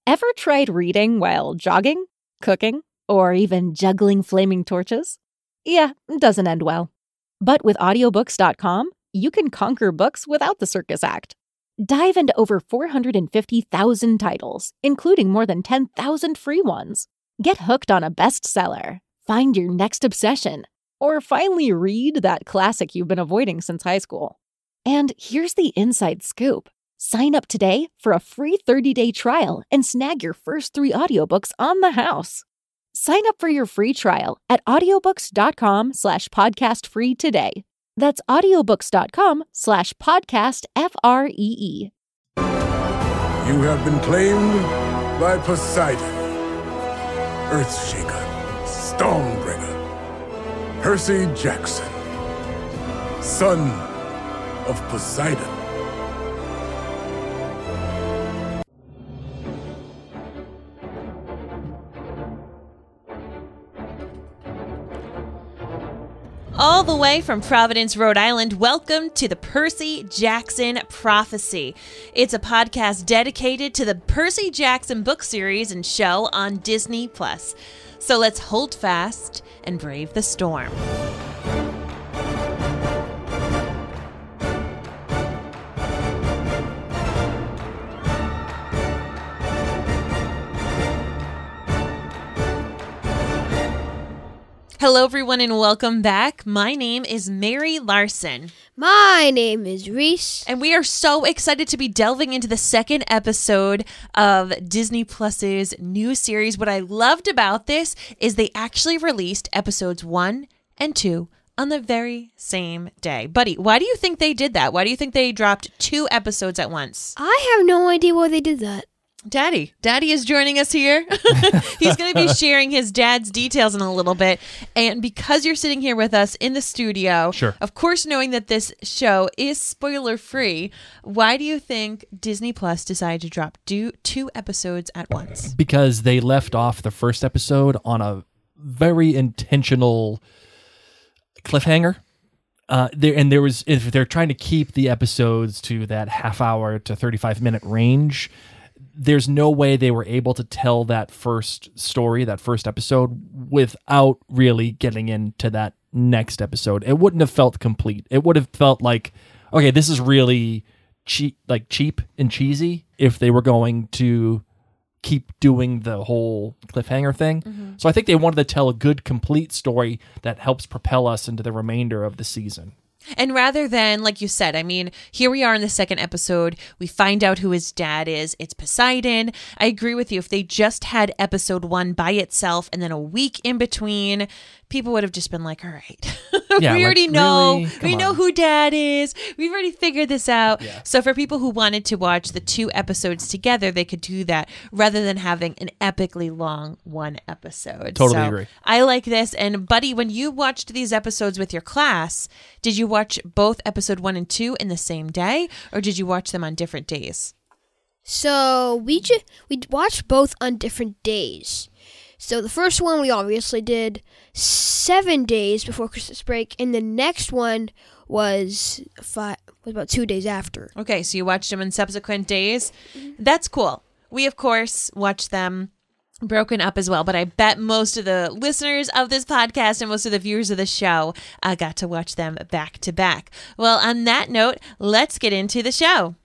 Ever tried reading while jogging, cooking, or even juggling flaming torches? Yeah, it doesn't end well. But with audiobooks.com, you can conquer books without the circus act. Dive into over 450,000 titles, including more than 10,000 free ones. Get hooked on a bestseller, find your next obsession, or finally read that classic you've been avoiding since high school. And here's the inside scoop. Sign up today for a free 30-day trial and snag your first 3 audiobooks on the house. Sign up for your free trial at audiobooks.com/podcastfree today. That's audiobooks.com/podcastfree. You have been claimed by Poseidon, Earthshaker, Stormbringer, Percy Jackson, son of Poseidon. All the way from Providence, Rhode Island, welcome to the Percy Jackson Prophecy. It's a podcast dedicated to the Percy Jackson book series and show on Disney+. So let's hold fast and brave the storm. Hello, everyone, and welcome back. My name is Mary Larson. My name is Reese. And we are so excited to be delving into the second episode of Disney Plus's new series. What I loved about this is they actually released episodes 1 and 2 on the very same day. Buddy, why do you think they did that? Why do you think they dropped 2 episodes at once? I have no idea why they did that. Daddy is joining us here. He's going to be sharing his dad's details in a little bit. And because you're sitting here with us in the studio, sure, of course, knowing that this show is spoiler free, why do you think Disney Plus decided to drop 2 episodes at once? Because they left off the first episode on a very intentional cliffhanger. If they're trying to keep the episodes to that half hour to 35-minute range, there's no way they were able to tell that first story, that first episode, without really getting into that next episode. It wouldn't have felt complete. It would have felt like, okay, this is really cheap and cheesy if they were going to keep doing the whole cliffhanger thing. Mm-hmm. So I think they wanted to tell a good, complete story that helps propel us into the remainder of the season. And rather than, like you said, I mean, here we are in the second episode. We find out who his dad is. It's Poseidon. I agree with you. If they just had episode 1 by itself and then a week in between, people would have just been like, all right, yeah, we already know. Really? We know who dad is. We've already figured this out. Yeah. So for people who wanted to watch the 2 episodes together, they could do that rather than having an epically long 1 episode. Totally agree. I like this. And Buddy, when you watched these episodes with your class, did you watch both episode 1 and 2 in the same day, or did you watch them on different days? So we watched both on different days. So the first one we obviously did 7 days before Christmas break, and the next one was about 2 days after. Okay, so you watched them in subsequent days. That's cool. We, of course, watched them broken up as well, but I bet most of the listeners of this podcast and most of the viewers of the show got to watch them back to back. Well, on that note, let's get into the show.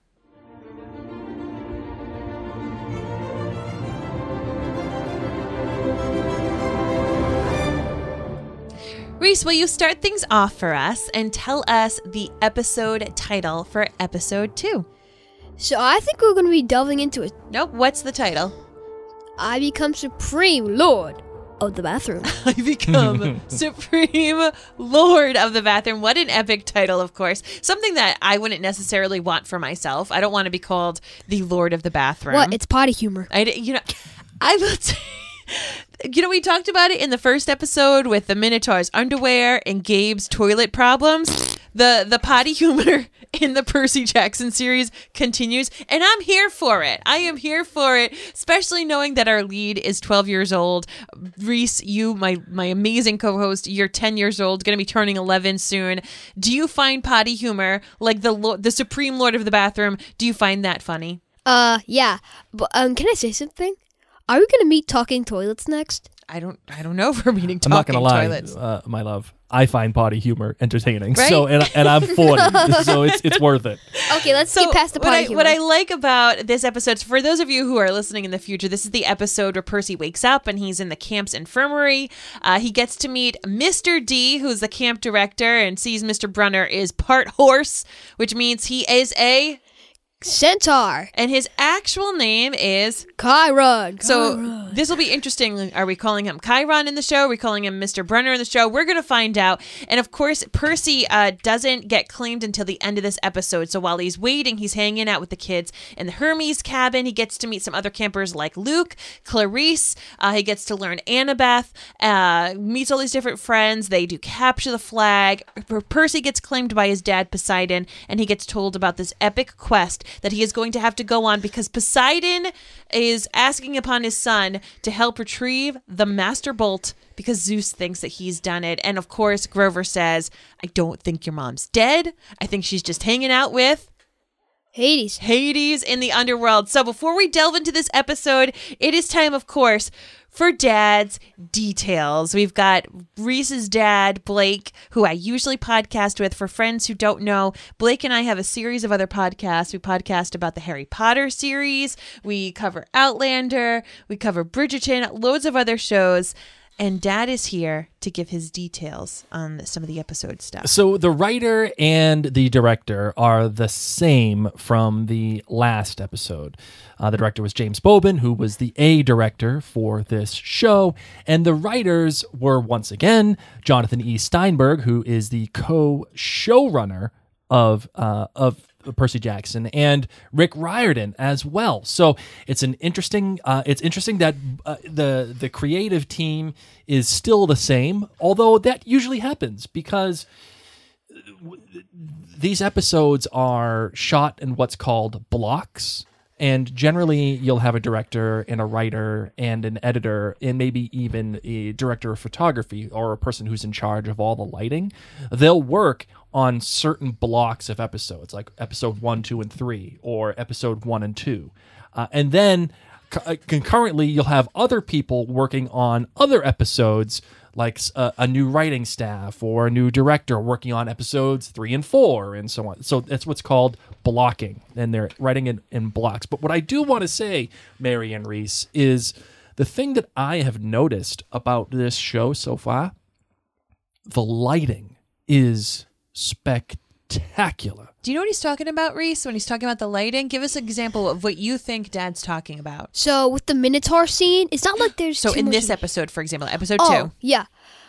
Reese, will you start things off for us and tell us the episode title for episode 2? So I think we're going to be delving into it. Nope, what's the title? I become Supreme Lord of the Bathroom. I become Supreme Lord of the Bathroom. What an epic title, of course. Something that I wouldn't necessarily want for myself. I don't want to be called the Lord of the Bathroom. What? It's potty humor. I will say, we talked about it in the first episode with the Minotaur's underwear and Gabe's toilet problems. The potty humor in the Percy Jackson series continues, and I'm here for it. I am here for it, especially knowing that our lead is 12 years old. Reese, you, my amazing co-host, you're 10 years old, going to be turning 11 soon. Do you find potty humor, like the Supreme Lord of the Bathroom, do you find that funny? Yeah. But can I say something? Are we gonna meet talking toilets next? I don't know if we're meeting I'm not talking gonna lie, toilets. my love. I find potty humor entertaining. Right? So and I'm 40, so it's worth it. Okay, let's get past the potty humor. What I like about this episode, for those of you who are listening in the future, this is the episode where Percy wakes up and he's in the camp's infirmary. He gets to meet Mr. D, who's the camp director, and sees Mr. Brunner is part horse, which means he is a Centaur. And his actual name is Chiron. So this will be interesting. Are we calling him Chiron in the show? Are we calling him Mr. Brunner in the show? We're going to find out. And of course, Percy doesn't get claimed until the end of this episode. So while he's waiting, he's hanging out with the kids in the Hermes cabin. He gets to meet some other campers like Luke, Clarice. He gets to learn Annabeth, meets all these different friends. They do capture the flag. Percy gets claimed by his dad, Poseidon, and he gets told about this epic quest that he is going to have to go on because Poseidon is asking upon his son to help retrieve the Master Bolt because Zeus thinks that he's done it. And of course, Grover says, I don't think your mom's dead. I think she's just hanging out with Hades in the underworld. So before we delve into this episode, it is time, of course, for Dad's details. We've got Reese's dad, Blake, who I usually podcast with. For friends who don't know, Blake and I have a series of other podcasts. We podcast about the Harry Potter series. We cover Outlander. We cover Bridgerton, loads of other shows. And Dad is here to give his details on some of the episode stuff. So the writer and the director are the same from the last episode. The director was James Bobin, who was the A director for this show. And the writers were, once again, Jonathan E. Steinberg, who is the co-showrunner of Percy Jackson, and Rick Riordan as well. So it's interesting that the creative team is still the same, although that usually happens because these episodes are shot in what's called blocks. And generally, you'll have a director and a writer and an editor and maybe even a director of photography or a person who's in charge of all the lighting. They'll work on certain blocks of episodes, like episode 1, 2, and 3, or episode 1 and 2. And then concurrently, you'll have other people working on other episodes, like a new writing staff or a new director working on episodes 3 and 4 and so on. So that's what's called blocking, and they're writing in blocks. But what I do want to say, Mary and Reese, is the thing that I have noticed about this show so far, the lighting is spectacular. Do you know what he's talking about, Reese, when he's talking about the lighting? Give us an example of what you think Dad's talking about. So with the Minotaur scene, it's not like there's So too in much this episode, for example, episode 2. Yeah.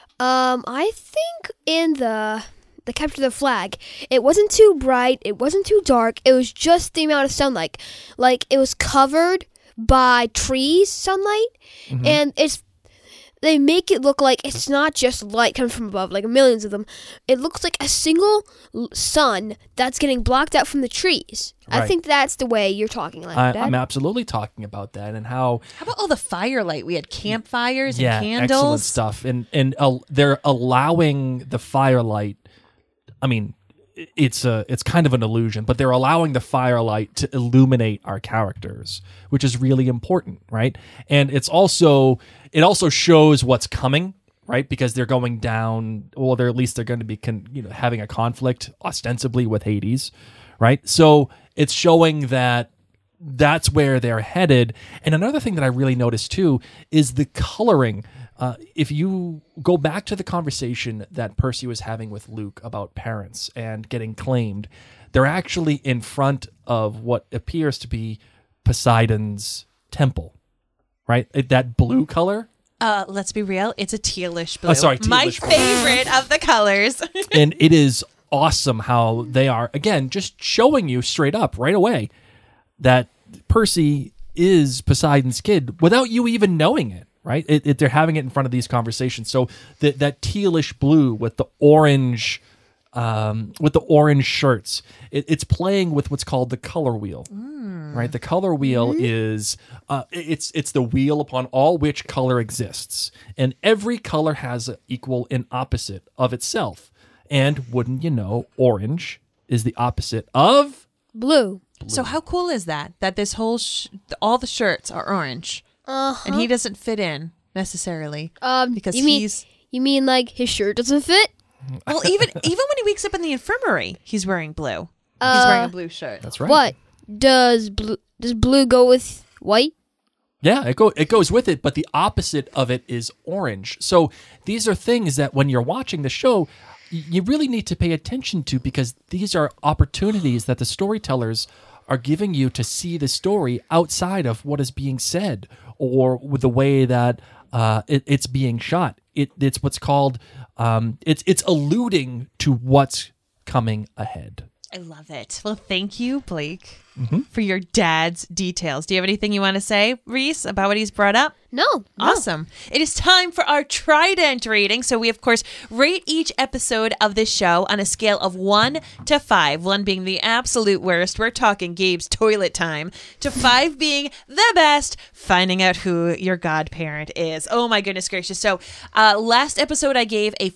I think in the capture the flag, it wasn't too bright, it wasn't too dark, it was just the amount of sunlight. Like it was covered by trees, sunlight, and they make it look like it's not just light coming from above, like millions of them. It looks like a single sun that's getting blocked out from the trees. Right. I think that's the way you're talking like that. I'm absolutely talking about that and how... How about all the firelight? We had campfires and candles. Excellent stuff. And they're allowing the firelight... I mean, it's kind of an illusion, but they're allowing the firelight to illuminate our characters, which is really important, right? And it also shows what's coming, right? Because they're going down, or they're going to be having a conflict ostensibly with Hades, right? So it's showing that that's where they're headed. And another thing that I really noticed too is the coloring. If you go back to the conversation that Percy was having with Luke about parents and getting claimed, they're actually in front of what appears to be Poseidon's temple, right? That blue color. Let's be real. It's a tealish blue. Oh, sorry, My tealish blue. favorite of the colors. And it is awesome how they are, again, just showing you straight up right away that Percy is Poseidon's kid without you even knowing it. Right, they're having it in front of these conversations. So that tealish blue with the orange, shirts, it's playing with what's called the color wheel. Right, the color wheel is it's the wheel upon all which color exists, and every color has an equal and opposite of itself. And wouldn't you know, orange is the opposite of Blue. blue. So how cool is that? That this whole all the shirts are orange, and he doesn't fit in necessarily because you mean like his shirt doesn't fit? Well, even when he wakes up in the infirmary, he's wearing blue. He's wearing a blue shirt. That's right. What does blue go with white? Yeah, it goes with it, but the opposite of it is orange. So these are things that when you're watching the show, you really need to pay attention to, because these are opportunities that the storytellers are giving you to see the story outside of what is being said or with the way that it's being shot. It's what's called it's alluding to what's coming ahead. I love it. Well, thank you, Blake, for your dad's details. Do you have anything you want to say, Reese, about what he's brought up? No. Awesome. It is time for our Trident rating. So we, of course, rate each episode of this show on a scale of 1 to 5, 1 being the absolute worst. We're talking Gabe's toilet time, to 5 being the best, finding out who your godparent is. Oh, my goodness gracious. So last episode I gave a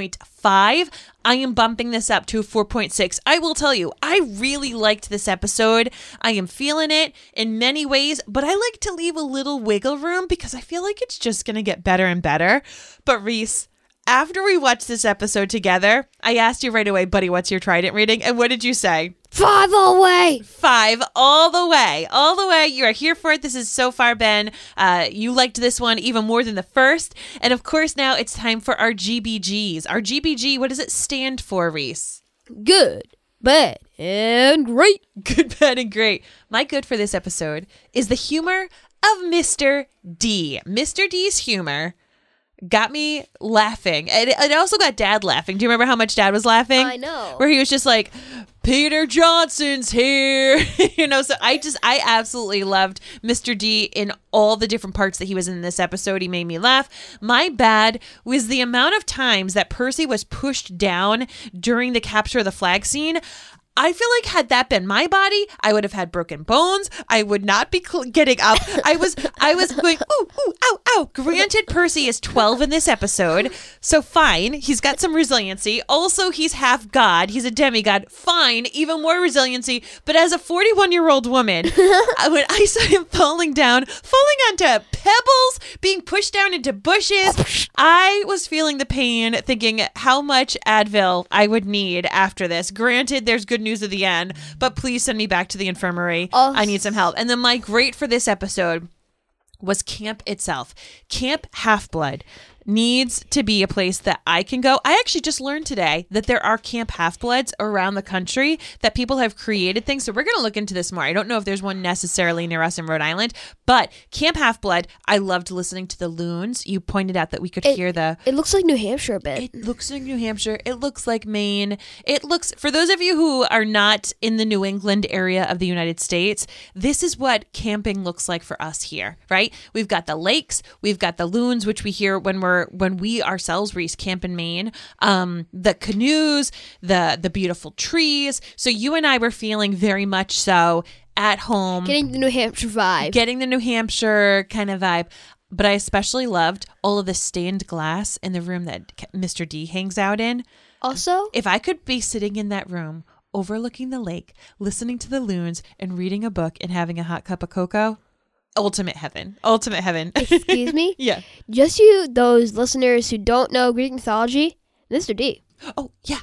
4.5. I am bumping this up to a 4.6. I will tell you, I really liked this episode. I am feeling it in many ways, but I like to leave a little wiggle room because I feel like it's just going to get better and better. But Reese, after we watched this episode together, I asked you right away, buddy, what's your Trident rating? And what did you say? 5 all the way. 5 all the way. All the way. You are here for it. This has so far been, you liked this one even more than the first. And of course, now it's time for our GBGs. Our GBG, what does it stand for, Reese? Good, bad, and great. Good, bad, and great. My good for this episode is the humor of Mr. D. Mr. D's humor got me laughing. It also got Dad laughing. Do you remember how much Dad was laughing? I know. Where he was just like, Peter Johnson's here. So I absolutely loved Mr. D in all the different parts that he was in this episode. He made me laugh. My bad was the amount of times that Percy was pushed down during the capture of the flag scene. I feel like had that been my body, I would have had broken bones. I would not be getting up. I was going, ooh, ow, ow. Granted, Percy is 12 in this episode, so fine. He's got some resiliency. Also, he's half God. He's a demigod. Fine, even more resiliency. But as a 41-year-old woman, when I saw him falling onto pebbles, being pushed down into bushes, I was feeling the pain, thinking how much Advil I would need after this. Granted, there's good news at the end, but please send me back to the infirmary. I need some help. And then my great for this episode was camp itself. Camp Half-Blood needs to be a place that I can go. I actually just learned today that there are Camp Half-Bloods around the country, that people have created things. So we're going to look into this more. I don't know if there's one necessarily near us in Rhode Island, but Camp Half-Blood, I loved listening to the loons. You pointed out that we could hear It looks like New Hampshire a bit. It looks like New Hampshire. It looks like Maine. It looks, for those of you who are not in the New England area of the United States, this is what camping looks like for us here, right? We've got the lakes, we've got the loons, which we hear when we ourselves, Reese, camp in Maine, the canoes, the beautiful trees. So you and I were feeling very much so at home. Getting the New Hampshire vibe. Getting the New Hampshire kind of vibe. But I especially loved all of the stained glass in the room that Mr. D hangs out in. Also, if I could be sitting in that room, overlooking the lake, listening to the loons, and reading a book and having a hot cup of cocoa, ultimate heaven. Ultimate heaven. Excuse me? Yeah. Just you, those listeners who don't know Greek mythology, Mr. D. Oh, yeah.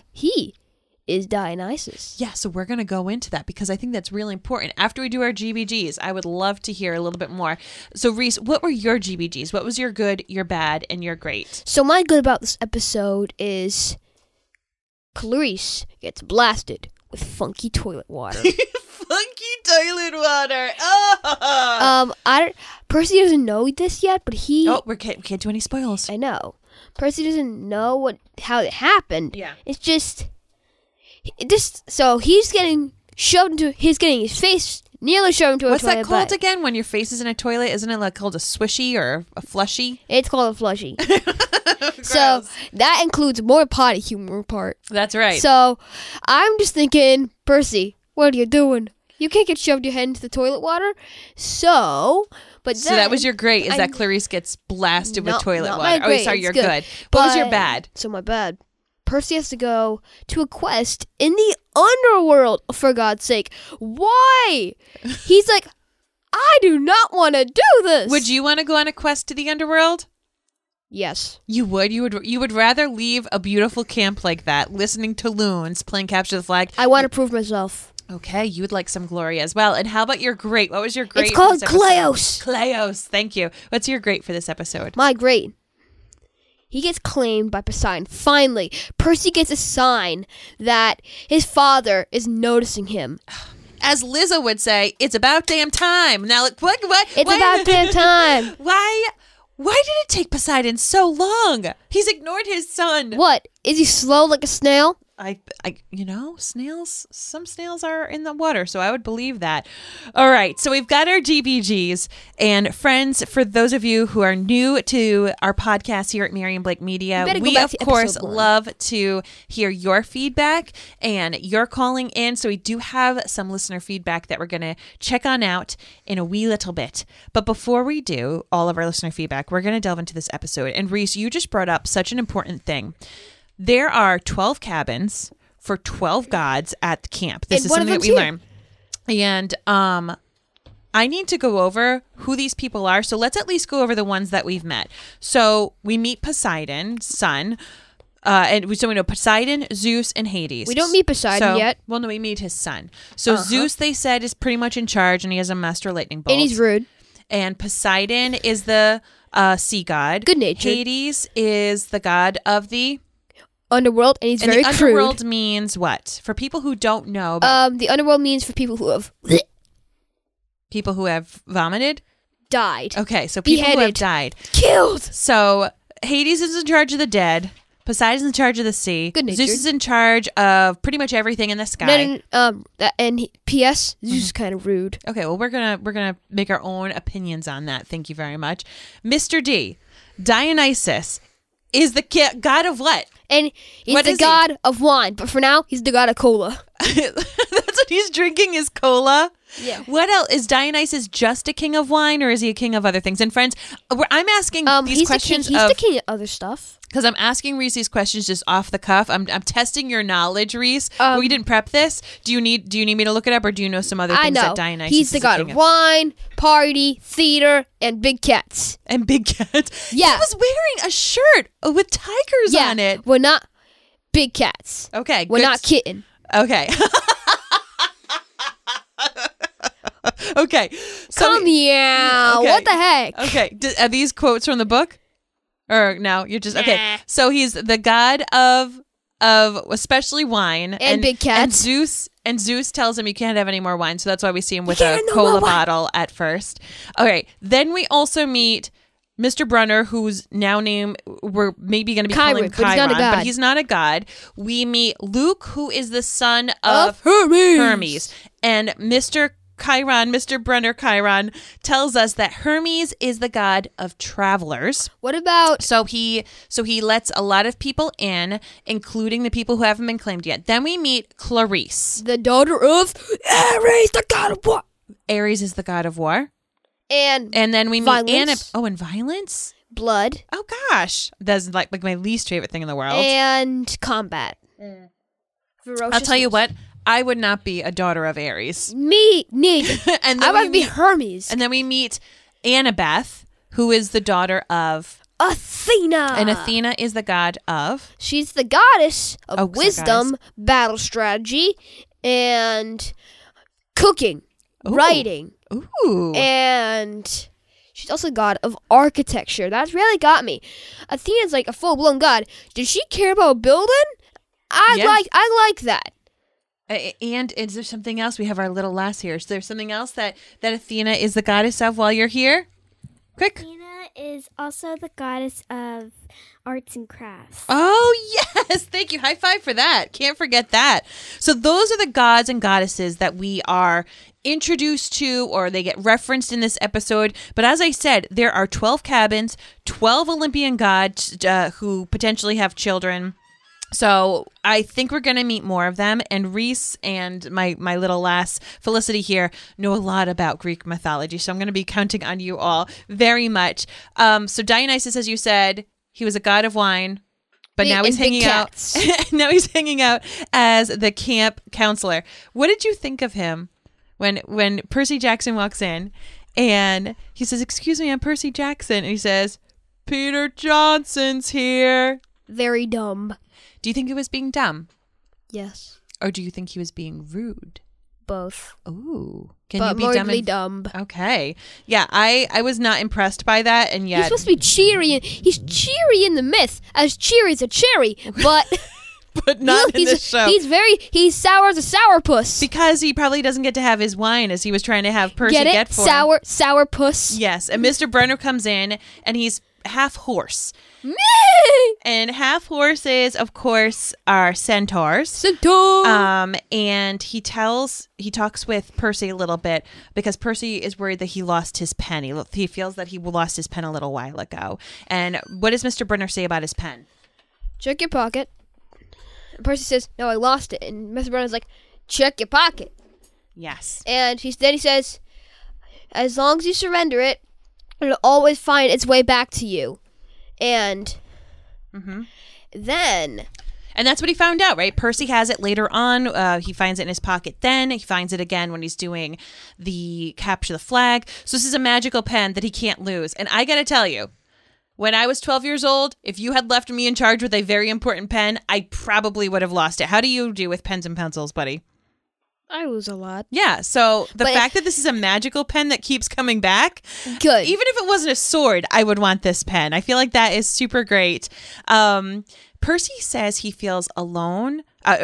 He is Dionysus. Yeah, so we're going to go into that because I think that's really important. After we do our GBGs, I would love to hear a little bit more. So, Reese, what were your GBGs? What was your good, your bad, and your great? So my good about this episode is Clarice gets blasted with funky toilet water. Funky toilet water. Oh. Percy doesn't know this yet, but he. Oh, we can't do any spoils. I know. Percy doesn't know how it happened. Yeah. It's just. So he's getting his face nearly shoved into a toilet. What's that called again? When your face is in a toilet, isn't it called a swishy or a flushy? It's called a flushy. So that includes more potty humor part. That's right. So I'm just thinking, Percy, what are you doing? You can't get shoved your head into the toilet water. So that was your great, is that Clarice gets blasted with toilet water. Oh, sorry, you're good. What was your bad? So my bad Percy has to go to a quest in the underworld, for God's sake. Why? He's like, I do not want to do this. Would you want to go on a quest to the underworld? Yes. You would. You would rather leave a beautiful camp like that, listening to loons, playing capture the flag. I want to prove myself. Okay, you would like some glory as well. And how about your great? What was your great? It's called for this episode? Kleos. Kleos. Thank you. What's your great for this episode? My great. He gets claimed by Poseidon. Finally, Percy gets a sign that his father is noticing him. As Lizzo would say, it's about damn time. Now, like, what? It's about damn time. Why did it take Poseidon so long? He's ignored his son. What? Is he slow like a snail? Snails, some snails are in the water, so I would believe that. All right, so we've got our GBGs. And friends, for those of you who are new to our podcast here at Miriam Blake Media, we, of course, love to hear your feedback, and you're calling in. So we do have some listener feedback that we're going to check on out in a wee little bit. But before we do all of our listener feedback, we're going to delve into this episode. And Reese, you just brought up such an important thing. There are 12 cabins for 12 gods at the camp. This is something that we learn. And I need to go over who these people are. So let's at least go over the ones that we've met. So we meet Poseidon's son. So we know Poseidon, Zeus, and Hades. We don't meet Poseidon yet. Well, no, we meet his son. So Zeus, they said, is pretty much in charge, and he has a master lightning bolt. And he's rude. And Poseidon is the sea god. Good-natured. Hades is the god of the underworld, and he's very the crude. Underworld means what? For people who don't know. The underworld means for people who have vomited? Died. Okay, so people who have died. Killed. So Hades is in charge of the dead. Poseidon's in charge of the sea. Good-natured. Zeus is in charge of pretty much everything in the sky. P.S. Zeus is kind of rude. Okay, well we're gonna make our own opinions on that. Thank you very much, Mr. D. Dionysus is the god of what? And he's the god of wine, but for now, he's the god of cola. That's what he's drinking is cola? Yeah. What else? Is Dionysus just a king of wine, or is he a king of other things? And friends, I'm asking these questions. He's the king of other stuff. Because I'm asking Reese these questions just off the cuff. I'm testing your knowledge, Reese. We didn't prep this. Do you need me to look it up, or do you know some other things that Dionysus he's the god of wine, party, theater, and big cats. And big cats. Yeah. He was wearing a shirt with tigers on it. We're not big cats. Okay. We're not kitten. Okay. Okay. So meow. Okay. What the heck? Okay. Are these quotes from the book? Or no, you're just okay. So he's the god of especially wine and big cats. And Zeus tells him you can't have any more wine, so that's why we see him with a cola bottle at first. Okay. Then we also meet Mr. Brunner, who's now named, we're maybe going to be calling him Chiron, but he's not a god. We meet Luke, who is the son of Hermes. And Mr. Brunner Chiron tells us that Hermes is the god of travelers. What about... So he lets a lot of people in, including the people who haven't been claimed yet. Then we meet Clarisse, the daughter of Ares, the god of war. Ares is the god of war. And then we meet Anna. Oh, and violence? Blood. Oh, gosh. That's like my least favorite thing in the world. And combat. I'll tell you what. I would not be a daughter of Ares. Me neither. And I would be Hermes. And then we meet Annabeth, who is the daughter of Athena. And Athena is the god of? She's the goddess of wisdom, battle strategy, and cooking, writing. Ooh. And she's also god of architecture. That's really got me. Athena's like a full-blown god. Did she care about building? I like that. And is there something else? We have our little lass here. Is there something else that Athena is the goddess of while you're here? Quick. Athena is also the goddess of arts and crafts. Oh, yes. Thank you. High five for that. Can't forget that. So those are the gods and goddesses that we are introduced to, or they get referenced in this episode. But as I said, there are 12 cabins, 12 Olympian gods who potentially have children. So I think we're going to meet more of them. And Reese and my little lass, Felicity here, know a lot about Greek mythology. So I'm going to be counting on you all very much. So Dionysus, as you said, he was a god of wine, but now he's And big hanging out. cats. Now he's hanging out as the camp counselor. What did you think of him when Percy Jackson walks in and he says, "Excuse me, I'm Percy Jackson," and he says, "Peter Johnson's here." Very dumb. Do you think he was being dumb, Yes. or do you think he was being rude? Both. Ooh, can But you be dumb? mostly dumb. Okay, yeah, I was not impressed by that, and He's yet supposed to be cheery. He's cheery in the myth, as cheery as a cherry. But but not in he's this show. he's sour as a sourpuss. Because he probably doesn't get to have his wine as he was trying to have Percy Get it? get for him. Sourpuss. Yes, and Mr. Brenner comes in and he's half horse. And half horses, of course, are centaurs. Centaur. And he talks with Percy a little bit because Percy is worried that he lost his pen. He feels that he lost his pen a little while ago. And what does Mr. Brenner say about his pen? Check your pocket. And Percy says, "No, I lost it." And Mr. Brenner's like, "Check your pocket." Yes. And then he says, "As long as you surrender it, it'll always find its way back to you." And then And that's what he found out, right? Percy has it later on. He finds it in his pocket then. He finds it again when he's doing the capture the flag. So this is a magical pen that he can't lose. And I got to tell you, when I was 12 years old, if you had left me in charge with a very important pen, I probably would have lost it. How do you do with pens and pencils, buddy? I lose a lot. Yeah, so the But- fact that this is a magical pen that keeps coming back, Good. even if it wasn't a sword, I would want this pen. I feel like that is super great. Percy says he feels alone.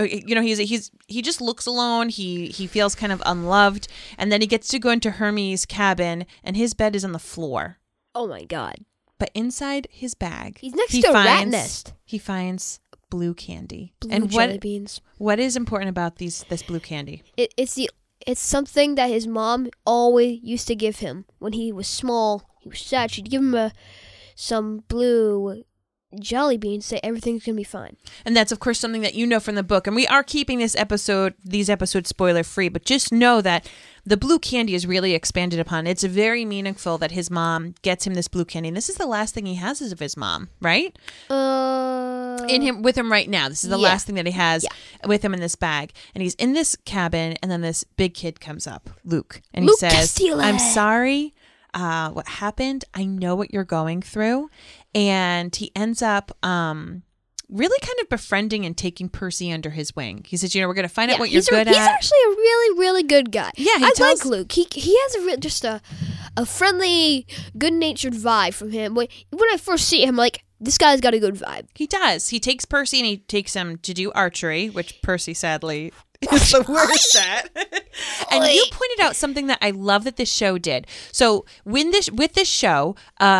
He just looks alone. He feels kind of unloved, and then he gets to go into Hermes' cabin, and his bed is on the floor. Oh my god. But inside his bag, He's next to a rat nest. He finds blue candy. Blue and jelly beans. what is important about this blue candy? It's something that his mom always used to give him when he was small. He was sad. She'd give him some blue jelly beans. Say everything's gonna be fine. And that's, of course, something that you know from the book. And we are keeping these episodes spoiler free, but just know that the blue candy is really expanded upon. It's very meaningful that his mom gets him this blue candy. And this is the last thing he has of his mom, right? With him right now. This is the Yeah. last thing that he has with him in this bag. And he's in this cabin, and then this big kid comes up, Luke. And Luke he says, Castile. "I'm sorry what happened. I know what you're going through." And he ends up really kind of befriending and taking Percy under his wing. He says, we're going to find out what you're good He's at. actually a really, really good guy. Yeah, he I tells- like Luke. He has just a friendly, good-natured vibe from him. When I first see him, like, this guy's got a good vibe. He does. He takes Percy and he takes him to do archery, which Percy sadly is the worst at. And you pointed out something that I love that this show did. So with this show,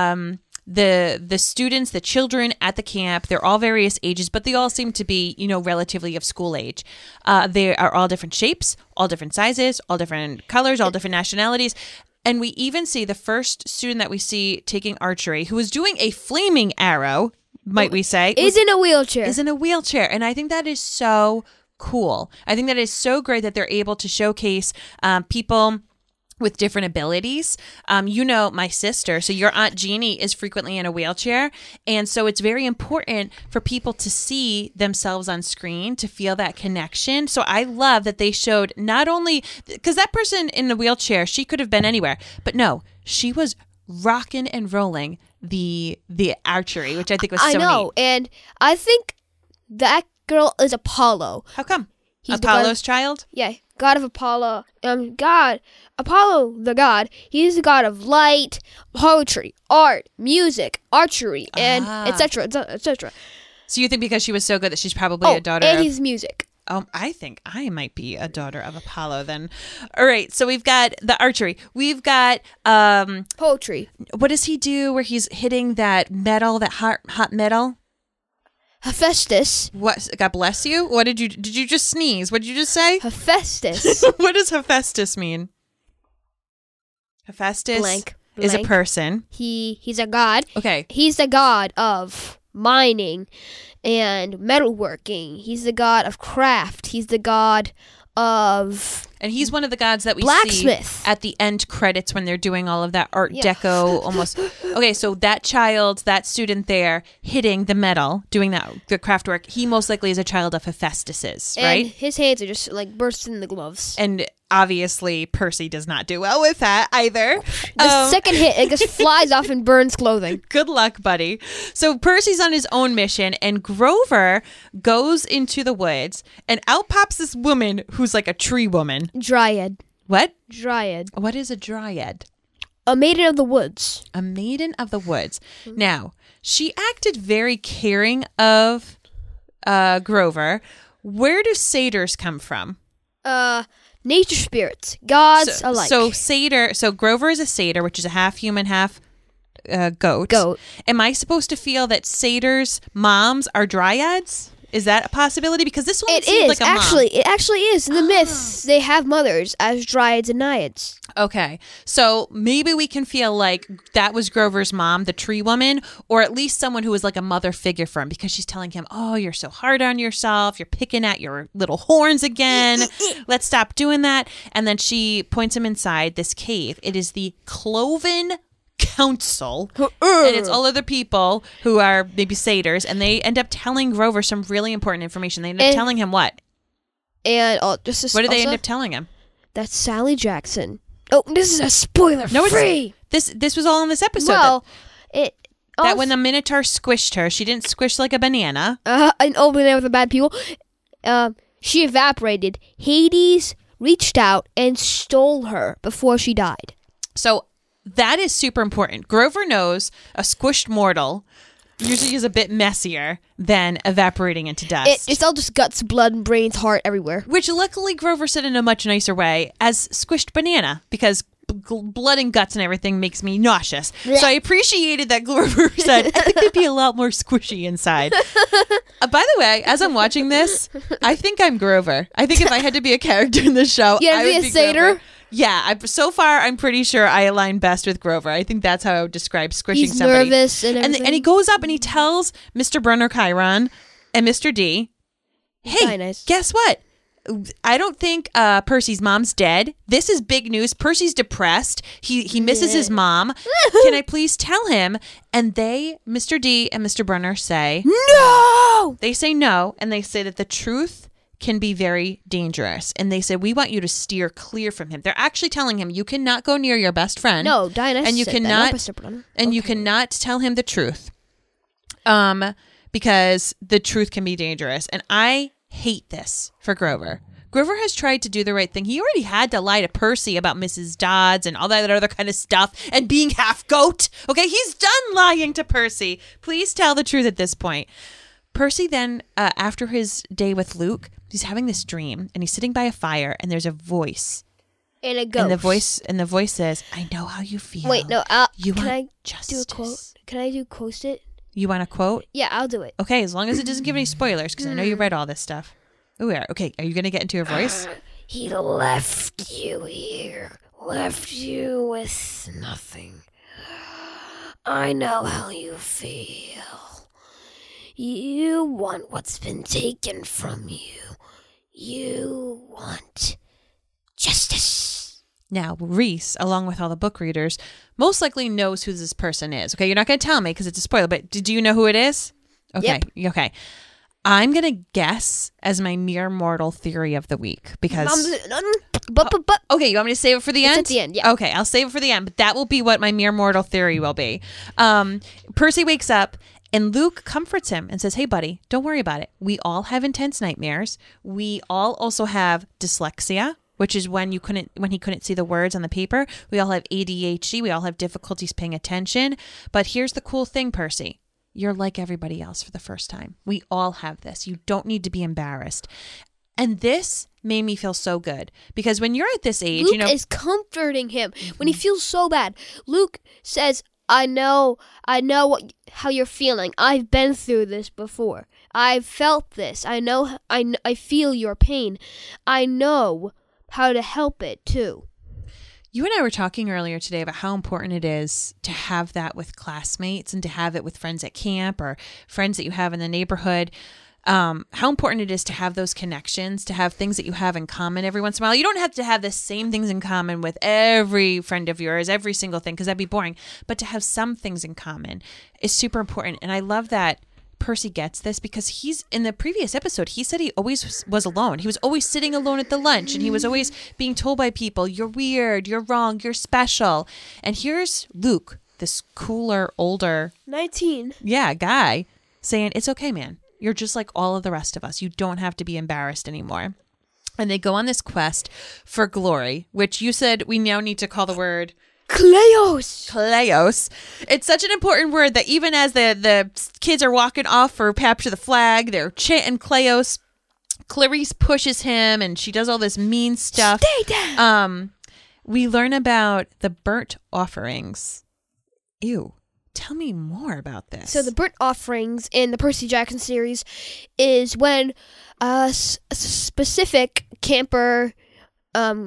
the students, the children at the camp, they're all various ages, but they all seem to be, relatively of school age. They are all different shapes, all different sizes, all different colors, all different nationalities. And we even see the first student that we see taking archery, who is doing a flaming arrow, might we say, Is in a wheelchair. is in a wheelchair. And I think that is so cool. I think that is so great that they're able to showcase people with different abilities. My sister, so your Aunt Jeannie is frequently in a wheelchair. And so it's very important for people to see themselves on screen, to feel that connection. So I love that they showed not only, because that person in the wheelchair, she could have been anywhere, but no, she was rocking and rolling the archery, which I think was so I know, neat. and I think that girl is Apollo. How come? He's the Apollo's child? Yeah, god of Apollo. Apollo, the god. He's the god of light, poetry, art, music, archery, and etc. etc. So you think because she was so good that she's probably a daughter and of... his music. I think I might be a daughter of Apollo then. All right, so we've got the archery. We've got, Poetry. what does he do where he's hitting that metal, that hot metal? Hephaestus. What? God bless you. What did you just sneeze? What did you just say? Hephaestus. What does Hephaestus mean? Hephaestus Blank. is a person. He's a god. Okay. He's the god of mining and metalworking. He's the god of craft. He's the god of And he's one of the gods that we Blacksmith. see at the end credits when they're doing all of that Art Deco almost. Okay, so that student there hitting the metal, doing the craft work, he most likely is a child of Hephaestus's, right? And his hands are just like bursting the gloves. And obviously Percy does not do well with that either. The second hit, it just flies off and burns clothing. Good luck, buddy. So Percy's on his own mission, and Grover goes into the woods, and out pops this woman who's like a tree woman. Dryad. What? Dryad. What is a dryad? A maiden of the woods. A maiden of the woods. Now, she acted very caring of Grover. Where do satyrs come from? Nature spirits. Gods alike. So Grover is a satyr, which is a half human, half goat. Am I supposed to feel that satyrs' moms are dryads? Is that a possibility? Because this one seems like a mom. It actually is. In the myths, they have mothers as dryads and naiads. Okay. So maybe we can feel like that was Grover's mom, the tree woman, or at least someone who was like a mother figure for him, because she's telling him, oh, you're so hard on yourself. You're picking at your little horns again. Let's stop doing that. And then she points him inside this cave. It is the Cloven Council, and it's all other people who are maybe satyrs, and they end up telling Grover some really important information. They end up telling him what? And what do they end up telling him? That Sally Jackson. Oh, this is a spoiler free. This was all in this episode. Well, that when the Minotaur squished her, she didn't squish like a banana. An old banana with the bad people. She evaporated. Hades reached out and stole her before she died. So that is super important. Grover knows a squished mortal usually is a bit messier than evaporating into dust. It's all just guts, blood, and brains, heart everywhere. Which luckily Grover said in a much nicer way as squished banana, because blood and guts and everything makes me nauseous. So I appreciated that Grover said, I think they'd be a lot more squishy inside. By the way, as I'm watching this, I think I'm Grover. I think if I had to be a character in this show, I would be a satyr. Grover. Yeah, so far I'm pretty sure I align best with Grover. I think that's how I would describe squishing somebody. He's nervous and everything. And he goes up and he tells Mr. Brunner Chiron and Mr. D, hey, guess what? I don't think Percy's mom's dead. This is big news. Percy's depressed. He misses his mom. Can I please tell him? And Mr. D and Mr. Brunner say, no! They say no, and they say that the truth can be very dangerous. And they say, we want you to steer clear from him. They're actually telling him, you cannot go near your best friend. No, Dionysus and you cannot, you cannot tell him the truth. Because the truth can be dangerous. And I hate this for Grover. Grover has tried to do the right thing. He already had to lie to Percy about Mrs. Dodds and all that other kind of stuff and being half goat. Okay, he's done lying to Percy. Please tell the truth at this point. Percy then, after his day with Luke, he's having this dream, and he's sitting by a fire, and there's a voice. And a ghost. And the voice says, I know how you feel. Wait, no, you can want I justice. do a quote? Can I do quote it? You want a quote? Yeah, I'll do it. Okay, as long as it doesn't give any spoilers, because I know you read all this stuff. Ooh, okay, are you going to get into your voice? He left you here, left you with nothing. I know how you feel. You want what's been taken from you. You want justice. Now, Reese, along with all the book readers, most likely knows who this person is. Okay, you're not going to tell me because it's a spoiler, but did you know who it is? Okay, yep. Okay. I'm going to guess as my mere mortal theory of the week because... Okay, you want me to save it for the end? It's at the end, yeah. Okay, I'll save it for the end, but that will be what my mere mortal theory will be. Percy wakes up and Luke comforts him and says, hey, buddy, don't worry about it. We all have intense nightmares. We all also have dyslexia, which is when he couldn't see the words on the paper. We all have ADHD. We all have difficulties paying attention. But here's the cool thing, Percy. You're like everybody else for the first time. We all have this. You don't need to be embarrassed. And this made me feel so good because when you're at this age, Luke is comforting him when he feels so bad. Luke says, I know how you're feeling. I've been through this before. I've felt this. I feel your pain. I know how to help it too. You and I were talking earlier today about how important it is to have that with classmates and to have it with friends at camp or friends that you have in the neighborhood. how important it is to have those connections, to have things that you have in common every once in a while. You don't have to have the same things in common with every friend of yours, every single thing, because that'd be boring. But to have some things in common is super important. And I love that Percy gets this, because he's in the previous episode, he said he always was alone. He was always sitting alone at the lunch, and he was always being told by people, you're weird, you're wrong, you're special. And here's Luke, this cooler, older 19. guy, saying, it's okay, man. You're just like all of the rest of us. You don't have to be embarrassed anymore. And they go on this quest for glory, which you said we now need to call the word Kleos. It's such an important word that even as the kids are walking off for capture the flag, they're chanting Kleos. Clarice pushes him, and she does all this mean stuff. Stay down. We learn about the burnt offerings. Ew. Tell me more about this. So the burnt offerings in the Percy Jackson series is when a specific camper, the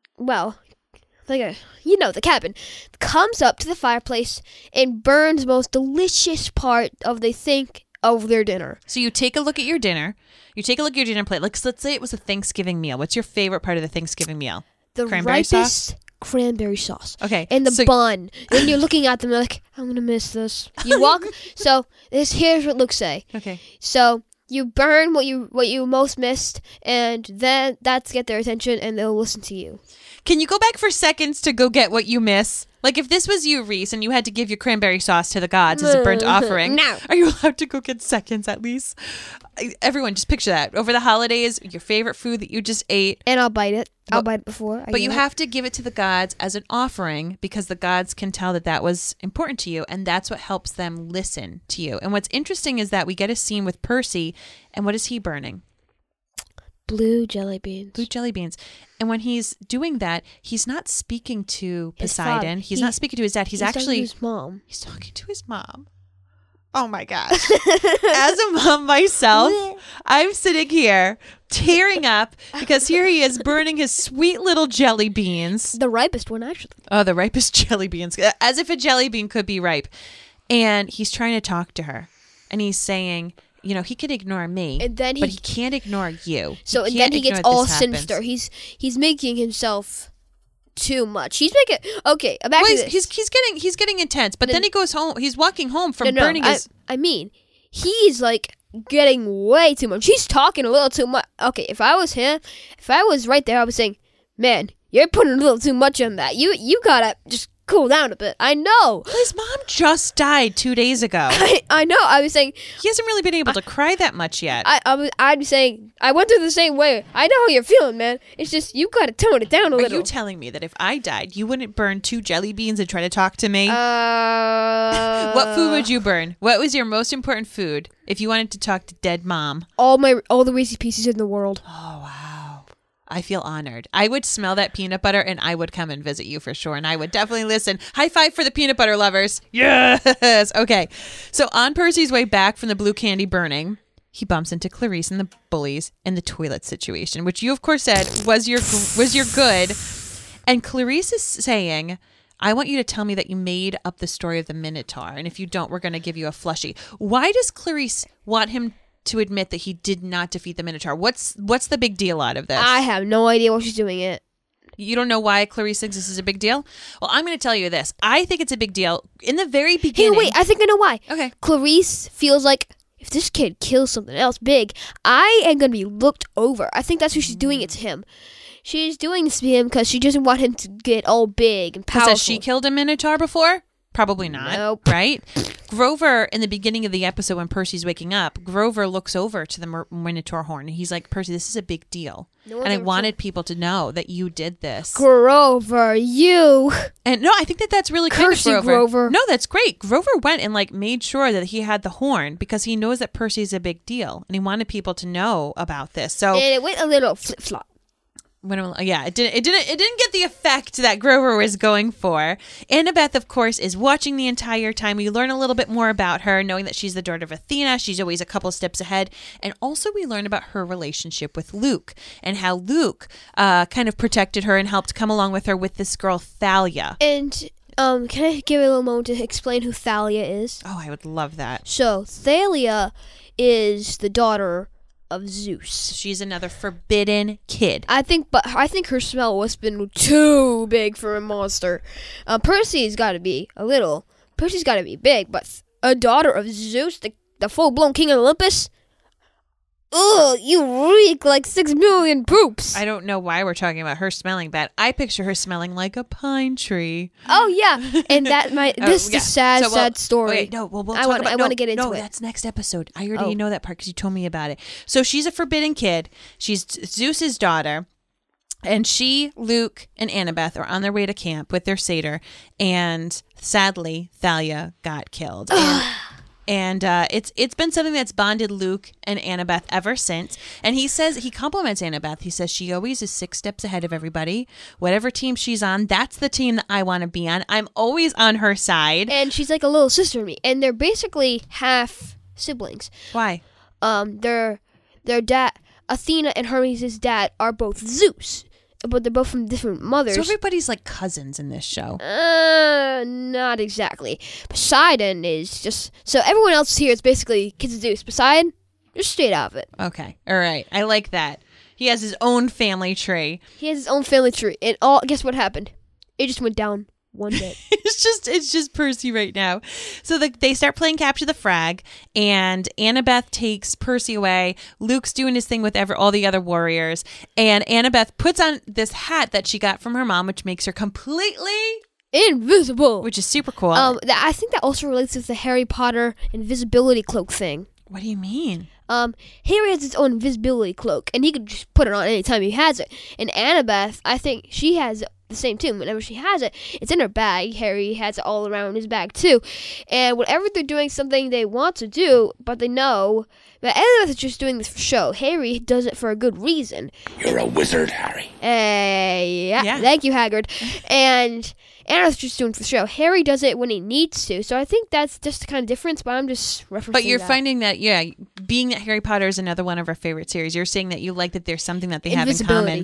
cabin, comes up to the fireplace and burns the most delicious part of their dinner. So you take a look at your dinner. You take a look at your dinner plate. Let's say it was a Thanksgiving meal. What's your favorite part of the Thanksgiving meal? The Cranberry ripest sauce? cranberry sauce. Okay. And the bun. And you're looking at them like, I'm going to miss this. You walk. So here's what Luke say. Okay. So you burn what you most missed, and then that's get their attention, and they'll listen to you. Can you go back for seconds to go get what you miss? Like if this was you, Reese, and you had to give your cranberry sauce to the gods as a burnt offering, No. Are you allowed to go get seconds at least? Everyone, just picture that. Over the holidays, your favorite food that you just ate. And I'll bite it. Well, I'll bite it before. But you have to give it to the gods as an offering, because the gods can tell that was important to you, and that's what helps them listen to you. And what's interesting is that we get a scene with Percy, and what is he burning? Blue jelly beans. Blue jelly beans. And when he's doing that, he's not speaking to His Poseidon. father. He's not speaking to his dad. He's actually talking to his mom. He's talking to his mom. Oh my gosh. As a mom myself, I'm sitting here tearing up because here he is burning his sweet little jelly beans. The ripest one, actually. Oh, the ripest jelly beans. As if a jelly bean could be ripe. And he's trying to talk to her. And he's saying, you know, he could ignore me, And then but he can't ignore you. So and can't then he ignore gets that all this happens. sinister. He's making himself too much. He's making back Well, to this. he's getting intense, but then he goes home. He's walking home from No, burning his. I mean, he's like getting way too much. He's talking a little too much. Okay, if I was him, if I was right there, I was saying, man, you're putting a little too much on that. You gotta just cool down a bit. I know. His mom just died 2 days ago. I know. I was saying He hasn't really been able to cry that much yet. I'd be saying I went through the same way. I know how you're feeling, man. It's just you gotta tone it down a Are little. you telling me that if I died, you wouldn't burn 2 jelly beans and try to talk to me? What food would you burn? What was your most important food if you wanted to talk to dead mom? all the Reese's Pieces in the world. Oh, wow. I feel honored. I would smell that peanut butter and I would come and visit you for sure. And I would definitely listen. High five for the peanut butter lovers. Yes. Okay. So on Percy's way back from the blue candy burning, he bumps into Clarice and the bullies in the toilet situation, which you of course said was your good. And Clarice is saying, I want you to tell me that you made up the story of the Minotaur. And if you don't, we're going to give you a plushie. Why does Clarice want him to admit that he did not defeat the Minotaur? What's the big deal out of this? I have no idea what she's doing it. You don't know why Clarice thinks this is a big deal? Well, I'm going to tell you this. I think it's a big deal. In the very Hey, beginning... wait, I think I know why. Okay. Clarice feels like if this kid kills something else big, I am going to be looked over. I think that's why she's doing it to him. She's doing this to him because she doesn't want him to get all big and powerful. Has she killed a Minotaur before? Probably not. Nope. Right? Grover, in the beginning of the episode when Percy's waking up, Grover looks over to the Minotaur horn and he's like, Percy, this is a big deal. No one's And I ever wanted people to know that you did this. Grover, you. And no, I think that's really kind Curse you, of Grover. Grover. No, that's great. Grover went and made sure that he had the horn because he knows that Percy's a big deal and he wanted people to know about this. So And it went a little flip flop. it didn't get the effect that Grover was going for. Annabeth, of course, is watching the entire time. We learn a little bit more about her, knowing that she's the daughter of Athena. She's always a couple steps ahead. And also we learn about her relationship with Luke and how Luke kind of protected her and helped come along with her with this girl, Thalia. And Can I give a little moment to explain who Thalia is? Oh, I would love that. So, Thalia is the daughter of Zeus. She's another forbidden kid. I think her smell was been too big for a monster. Percy's got to be big, but a daughter of Zeus, the full-blown king of Olympus. Ugh, you reek like 6 million poops. I don't know why we're talking about her smelling bad. I picture her smelling like a pine tree. Oh yeah, and this is a sad story. Wait, no, we'll I talk want to get into no, it. that's next episode. I already know that part because you told me about it. So she's a forbidden kid. She's Zeus's daughter. And she, Luke, and Annabeth are on their way to camp with their satyr. And sadly, Thalia got killed. And it's been something that's bonded Luke and Annabeth ever since. And he compliments Annabeth. He says she always is 6 steps ahead of everybody. Whatever team she's on, that's the team that I want to be on. I'm always on her side. And she's like a little sister to me. And they're basically half siblings. Why? Their dad, Athena and Hermes' dad, are both Zeus. But they're both from different mothers. So everybody's like cousins in this show. Not exactly. Poseidon is just... So everyone else here is basically kids of Zeus. Poseidon, just straight out of it. Okay. All right. I like that. He has his own family tree. And guess what happened? It just went down one bit. It's just Percy right now. So they start playing Capture the Frag, and Annabeth takes Percy away. Luke's doing his thing with all the other warriors, and Annabeth puts on this hat that she got from her mom, which makes her completely invisible, which is super cool. I think that also relates with the Harry Potter invisibility cloak thing. What do you mean? Harry has his own invisibility cloak, and he could just put it on anytime he has it. And Annabeth, I think she has the same too. Whenever she has it, it's in her bag. Harry has it all around his bag too. And whenever they're doing something they want to do, but they know that Annabeth is just doing this for show. Harry does it for a good reason. You're a wizard, Harry. Yeah. Thank you, Hagrid. And Annabeth's just doing it for show. Harry does it when he needs to. So I think that's just the kind of difference, but I'm just referencing But you're finding that, being that Harry Potter is another one of our favorite series, you're saying that you like that there's something that they have in common.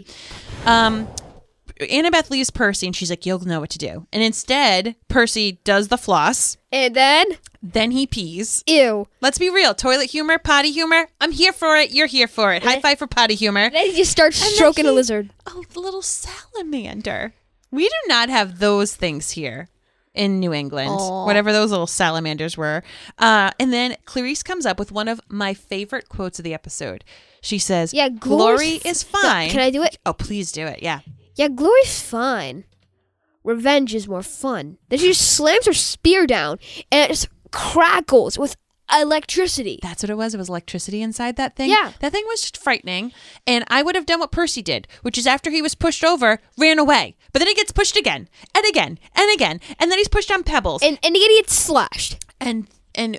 Annabeth leaves Percy, and she's like, you'll know what to do. And instead, Percy does the floss. And then he pees. Ew. Let's be real. Toilet humor, potty humor. I'm here for it. You're here for it. High five for potty humor. Then he just starts stroking a lizard. A little salamander. We do not have those things here in New England. Aww. Whatever those little salamanders were. And then Clarice comes up with one of my favorite quotes of the episode. She says, glory is fine. Can I do it? Oh, please do it. Yeah. Yeah, glory's fine. Revenge is more fun. Then she just slams her spear down, and it just crackles with electricity. That's what it was. It was electricity inside that thing. Yeah. That thing was just frightening. And I would have done what Percy did, which is after he was pushed over, ran away. But then he gets pushed again, and again, and again. And then he's pushed on pebbles. And he gets slashed. And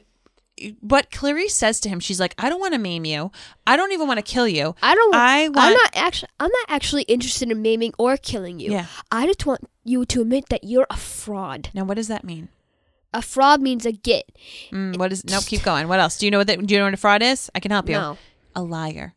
what Clarice says to him, she's like, I don't want to maim you. I don't even want to kill you. I'm not actually interested in maiming or killing you. Yeah. I just want you to admit that you're a fraud. Now, what does that mean? A fraud means a git. Nope, keep going. What else? Do you know what a fraud is? I can help you. No. A liar.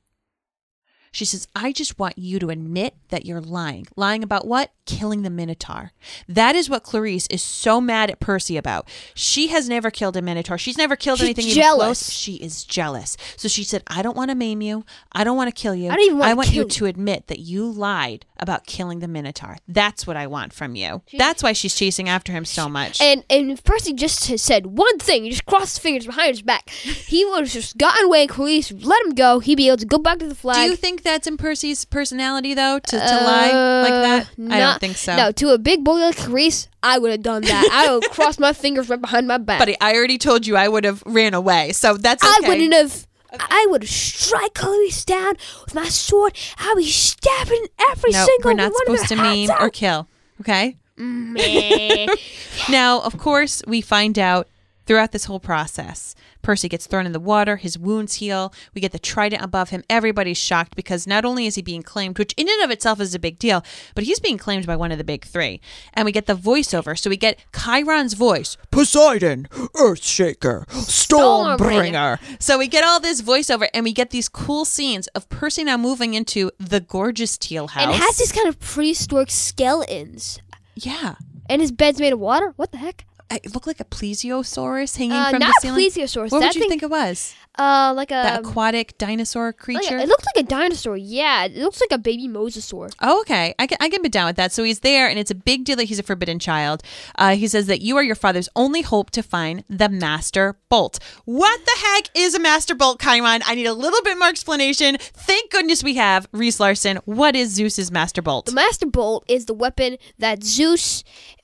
She says, I just want you to admit that you're lying. Lying about what? Killing the Minotaur. That is what Clarice is so mad at Percy about. She has never killed a Minotaur. She's never killed anything even close. She is jealous. So she said, I don't want to maim you. I don't want to kill you. I want you to admit that you lied about killing the Minotaur. That's what I want from you. That's why she's chasing after him so much. And if Percy just has said one thing, he just crossed his fingers behind his back, he would have just gotten away, Clarice, let him go, he'd be able to go back to the flag. Do you think that's in Percy's personality, though, to lie like that? I don't think so. No, to a big bully like Clarice, I would have done that. I would have crossed my fingers right behind my back. Buddy, I already told you I would have ran away, so that's okay. I wouldn't have. Okay. I would strike Clarice down with my sword. I would be stabbing every single one. We're not supposed to maim or kill, okay? Now, of course, we find out throughout this whole process, Percy gets thrown in the water, his wounds heal, we get the trident above him, everybody's shocked because not only is he being claimed, which in and of itself is a big deal, but he's being claimed by one of the big three. And we get the voiceover, so we get Chiron's voice, Poseidon, Earthshaker, Stormbringer. So we get all this voiceover, and we get these cool scenes of Percy now moving into the gorgeous teal house. And it has these kind of prehistoric skeletons. Yeah. And his bed's made of water? What the heck? It looked like a plesiosaurus hanging from Not the ceiling. plesiosaurus. What That would you thing- think it was? Like a... The aquatic dinosaur creature? It looks like a dinosaur. Yeah, it looks like a baby mosasaur. Oh, okay. I can be down with that. So he's there, and it's a big deal that he's a forbidden child. He says that you are your father's only hope to find the Master Bolt. What the heck is a Master Bolt, Kaiwan? I need a little bit more explanation. Thank goodness we have Reese Larson. What is Zeus's Master Bolt? The Master Bolt is the weapon that Zeus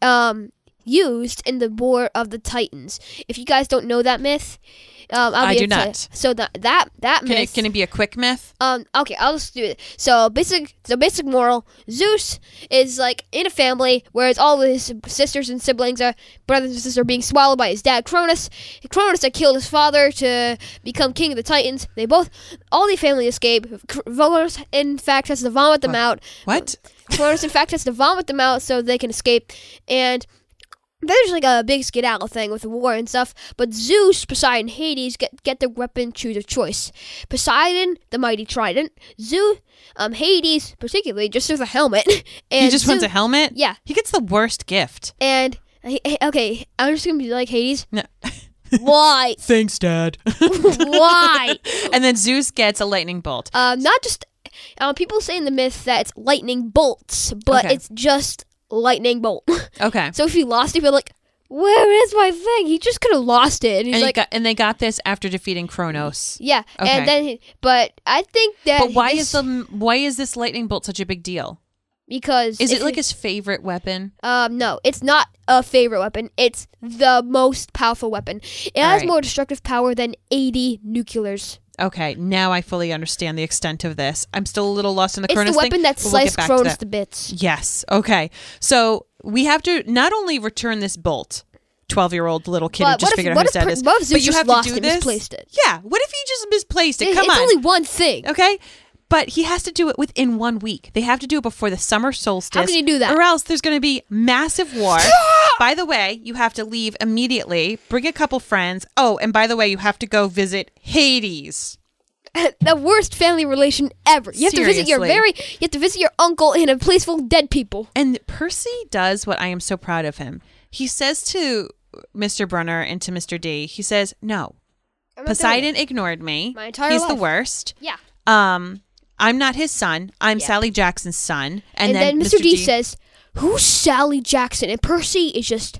used in the War of the Titans. If you guys don't know that myth, I do not. So that myth. Can it be a quick myth? Okay, I'll just do it. So basic moral: Zeus is like in a family where all his sisters and siblings are brothers and sisters are being swallowed by his dad Cronus. Cronus had killed his father to become king of the Titans. All the family escape. Cronus in fact has to vomit them out. What? Cronus in fact has to vomit them out so they can escape. And there's like a big skedaddle thing with the war and stuff, but Zeus, Poseidon, Hades get their weapon choose of choice. Poseidon, the mighty trident. Zeus, Hades, particularly, just with a helmet. And He just wants a helmet? Yeah. He gets the worst gift. And okay, I'm just gonna be like Hades. No. Why? Thanks, Dad. Why? And then Zeus gets a lightning bolt. Not just people say in the myth that it's lightning bolts, but Okay. it's just lightning bolt. Okay. So if he lost it, he'd be like, where is my thing? He just could have lost it. And he's like, and they got this after defeating Kronos. yeah. Okay. And then, but I think that. But why is this lightning bolt such a big deal? Because Is if it like his favorite weapon? No, it's not a favorite weapon. It's the most powerful weapon. It has right. more destructive power than 80 nuclears. Okay, now I fully understand the extent of this. I'm still a little lost in the It's Cronus the weapon thing, that but we'll get sliced back to Cronus that. to bits. Yes. Okay. So we have to not only return this bolt, 12-year-old little kid who But just figured out who his dad is, what if Zeus but you just have lost to do it and this. misplaced it? Yeah. What if he just misplaced it? Come it's on. only one thing. Okay. But he has to do it within 1 week. They have to do it before the summer solstice. How can he do that? Or else there's going to be massive war. By the way, you have to leave immediately. Bring a couple friends. Oh, and by the way, you have to go visit Hades. The worst family relation ever. You have to visit your uncle in a place full of dead people. And Percy does what I am so proud of him. He says to Mr. Brunner and to Mr. D, he says, no, Poseidon ignored me. My entire He's the life. worst. Yeah. I'm not his son. I'm Yeah. Sally Jackson's son. And then Mr. D says, who's Sally Jackson? And Percy is just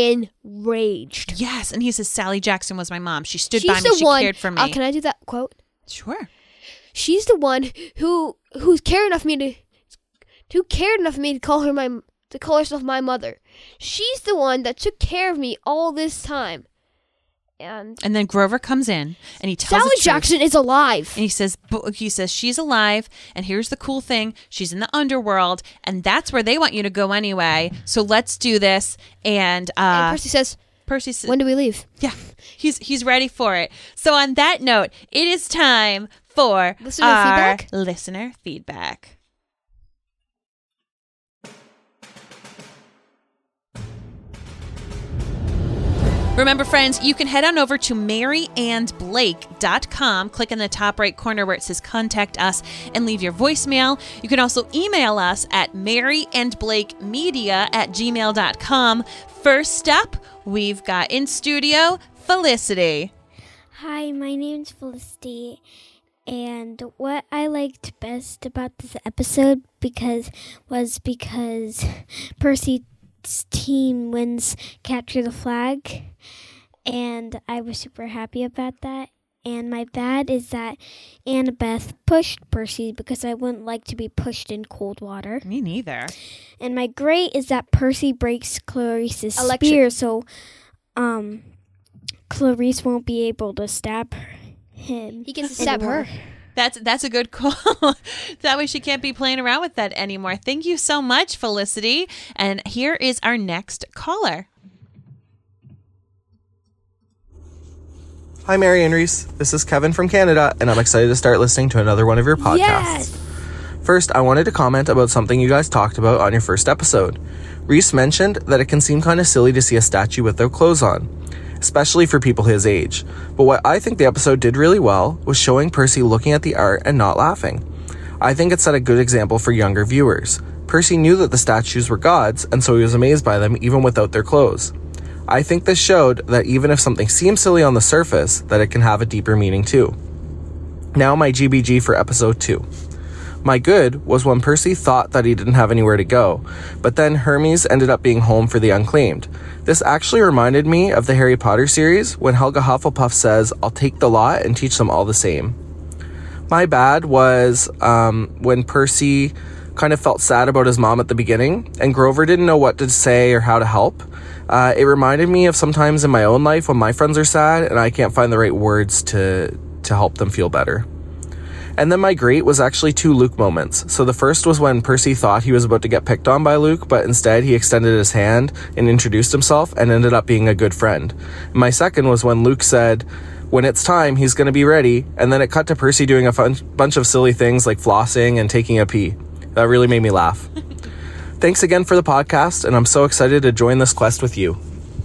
enraged. yes. And he says, Sally Jackson was my mom. She stood by She's me. the She one. cared for me. Can I do that quote? Sure. She's the one who's cared enough me to call herself my mother. She's the one that took care of me all this time. And And then Grover comes in and he tells Sally the truth. Jackson is alive. And he says she's alive, and here's the cool thing: she's in the underworld, and that's where they want you to go anyway. So let's do this. And And Percy says, Percy says, when do we leave? yeah, he's ready for it. So on that note, it is time for Listener our feedback? listener feedback. Remember, friends, you can head on over to maryandblake.com, click in the top right corner where it says Contact Us, and leave your voicemail. You can also email us at maryandblakemedia@gmail.com. First up, we've got in studio Felicity. Hi, my name's Felicity, and what I liked best about this episode was because Percy's team wins Capture the Flag, and I was super happy about that. And my bad is that Annabeth pushed Percy because I wouldn't like to be pushed in cold water. Me neither. And my great is that Percy breaks Clarice's Electric. spear, so Clarice won't be able to stab him. He gets to stab her. anymore. That's a good call. That way she can't be playing around with that anymore. Thank you so much, Felicity. And here is our next caller. Hi, Mary and Reese. This is Kevin from Canada, and I'm excited to start listening to another one of your podcasts. Yes! First, I wanted to comment about something you guys talked about on your first episode. Reese mentioned that it can seem kind of silly to see a statue without clothes on, especially for people his age. But what I think the episode did really well was showing Percy looking at the art and not laughing. I think it set a good example for younger viewers. Percy knew that the statues were gods, and so he was amazed by them even without their clothes. I think this showed that even if something seems silly on the surface, that it can have a deeper meaning too. Now my GBG for episode 2. My good was when Percy thought that he didn't have anywhere to go, but then Hermes ended up being home for the unclaimed. This actually reminded me of the Harry Potter series when Helga Hufflepuff says, "I'll take the lot and teach them all the same." My bad was when Percy kind of felt sad about his mom at the beginning, and Grover didn't know what to say or how to help. It reminded me of sometimes in my own life when my friends are sad and I can't find the right words to help them feel better. And then my great was actually 2 Luke moments. So the first was when Percy thought he was about to get picked on by Luke, but instead he extended his hand and introduced himself and ended up being a good friend. And my second was when Luke said, when it's time, he's going to be ready, and then it cut to Percy doing a bunch of silly things like flossing and taking a pee. That really made me laugh. Thanks again for the podcast, and I'm so excited to join this quest with you.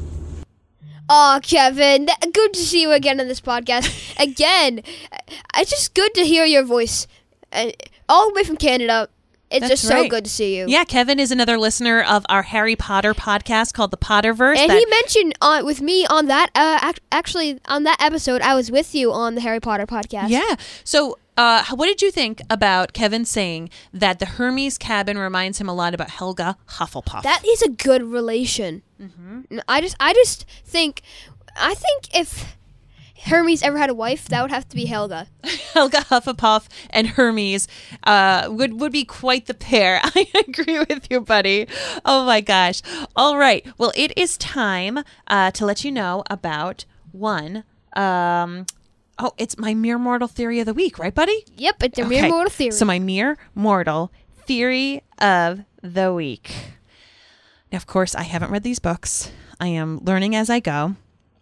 Aw, Kevin, good to see you again on this podcast. Again, it's just good to hear your voice. All the way from Canada. It's That's just right. so good to see you. Yeah, Kevin is another listener of our Harry Potter podcast called The Potterverse. And he mentioned with me on that, actually, on that episode, I was with you on the Harry Potter podcast. Yeah. So what did you think about Kevin saying that the Hermes cabin reminds him a lot about Helga Hufflepuff? That is a good relation. Mm-hmm. I just think, if Hermes ever had a wife, that would have to be Helga. Helga Hufflepuff and Hermes would be quite the pair. I agree with you, buddy. Oh my gosh. All right. Well, it is time to let you know about one. It's my mere mortal theory of the week, right, buddy? Yep, it's a mere mortal theory. So my mere mortal theory of the week. Now, of course, I haven't read these books. I am learning as I go.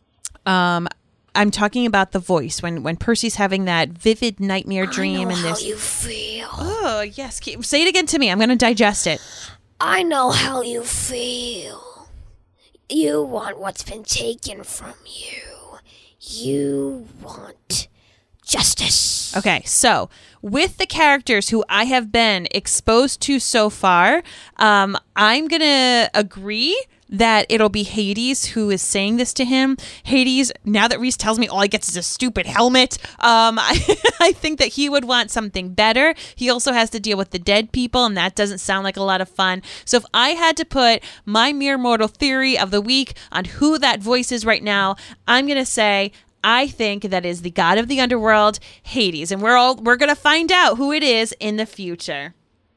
I'm talking about the voice when Percy's having that vivid nightmare dream. I know and how this. you feel. Oh yes, say it again to me. I'm going to digest it. I know how you feel. You want what's been taken from you. You want justice. Okay, so with the characters who I have been exposed to so far, I'm going to agree that it'll be Hades who is saying this to him. Hades, now that Reese tells me all he gets is a stupid helmet, I think that he would want something better. He also has to deal with the dead people, and that doesn't sound like a lot of fun. So if I had to put my mere mortal theory of the week on who that voice is right now, I'm going to say I think that is the god of the underworld, Hades, and we're going to find out who it is in the future.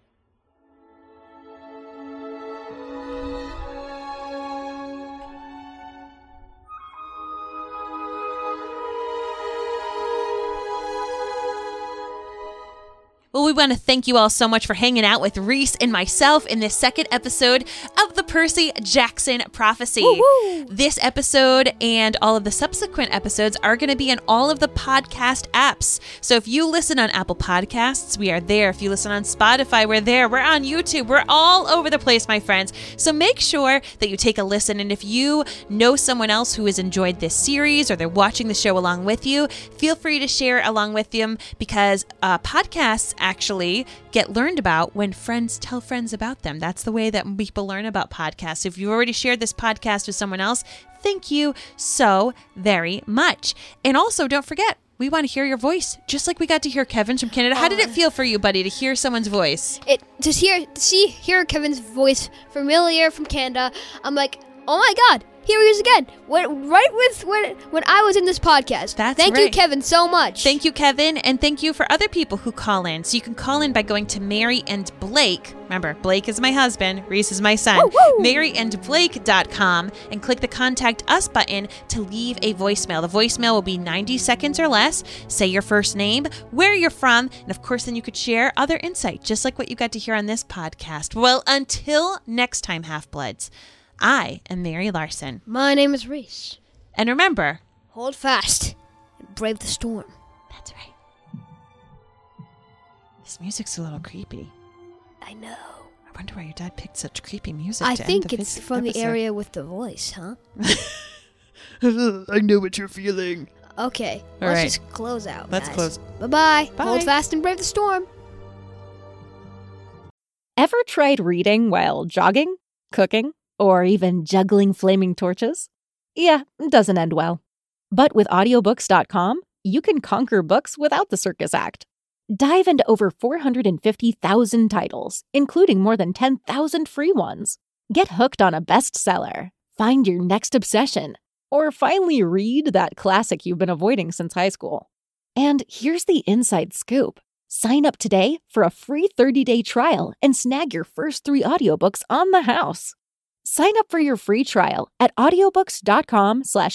Well, we want to thank you all so much for hanging out with Reese and myself in this second episode of the Percy Jackson Prophecy. Woo-hoo! This episode and all of the subsequent episodes are going to be in all of the podcast apps. So if you listen on Apple Podcasts, we are there. If you listen on Spotify, we're there. We're on YouTube. We're all over the place, my friends. So make sure that you take a listen. And if you know someone else who has enjoyed this series or they're watching the show along with you, feel free to share it along with them, because podcasts actually get learned about when friends tell friends about them. That's the way that people learn about podcasts. If you've already shared this podcast with someone else, thank you so very much. And also, don't forget, we want to hear your voice, just like we got to hear Kevin's from Canada. How did it feel for you, buddy, to hear someone's voice? Hear Kevin's voice familiar from Canada. I'm like, oh my God, here he is again. When I was in this podcast. Thank you, Kevin, so much. Thank you, Kevin, and thank you for other people who call in. So you can call in by going to Mary and Blake. Remember, Blake is my husband, Reese is my son. Woo-woo! MaryandBlake.com, and click the Contact Us button to leave a voicemail. The voicemail will be 90 seconds or less. Say your first name, where you're from, and of course then you could share other insight, just like what you got to hear on this podcast. Well, until next time, Half-Bloods, I am Mary Larson. My name is Reese. And remember, hold fast and brave the storm. That's right. This music's a little creepy. I know. I wonder why your dad picked such creepy music. I to think end the it's from episode. the area with the voice, huh? I know what you're feeling. Okay, All let's right. just close out. Let's guys. close. Bye-bye. Bye. Hold fast and brave the storm. Ever Ever tried reading while jogging, cooking, or even juggling flaming torches? Yeah, it doesn't end well. But with audiobooks.com, you can conquer books without the circus act. Dive into over 450,000 titles, including more than 10,000 free ones. Get hooked on a bestseller, find your next obsession, or finally read that classic you've been avoiding since high school. And here's the inside scoop. Sign up today for a free 30-day trial and snag your first 3 audiobooks on the house. Sign up for your free trial at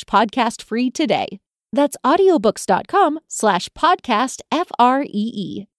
audiobooks.com/podcastfree today. That's audiobooks.com/podcastfree.